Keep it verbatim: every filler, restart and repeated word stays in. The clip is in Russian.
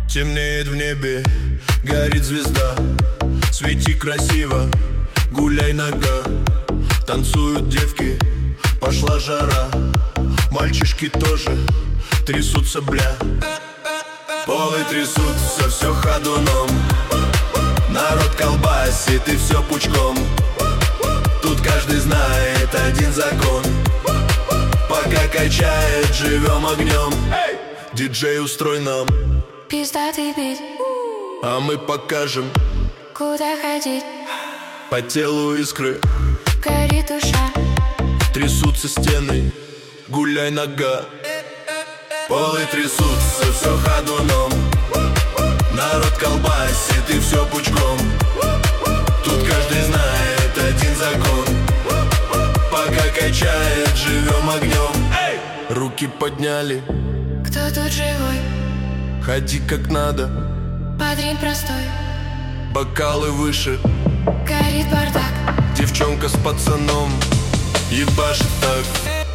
Темнеет в небе, горит звезда. Свети красиво, гуляй нога. Танцуют девки, пошла жара. Мальчишки тоже трясутся, бля. Полы трясутся, все ходуном. Народ колбасит и все пучком. Тут каждый знает один закон: пока качает, живем огнем. Диджей, устрой нам пиздатый бит, а мы покажем, куда ходить. По телу искры, горит душа. трясутся стены, гуляй нога. Полы трясутся, все ходуном. Народ колбасит и все пучком. Тут каждый знает один закон: пока качает, живем огнем. Руки подняли, Кто тут живой? ходи как надо. Падрин простой, Бокалы выше, горит бардак. девчонка с пацаном ебашит так.